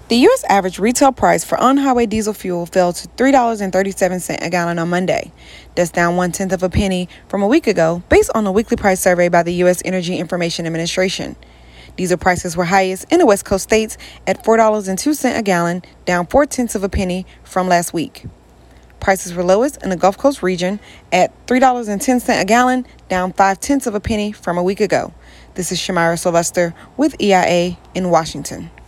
The U.S. average retail price for on-highway diesel fuel fell to $3.37 a gallon on Monday. That's down 1/10 of a penny from a week ago, based on a weekly price survey by the U.S. Energy Information Administration. Diesel prices were highest in the West Coast states at $4.02 a gallon, down 4/10 of a penny from last week. Prices were lowest in the Gulf Coast region at $3.10 a gallon, down 5/10 of a penny from a week ago. This is Shamira Sylvester with EIA in Washington.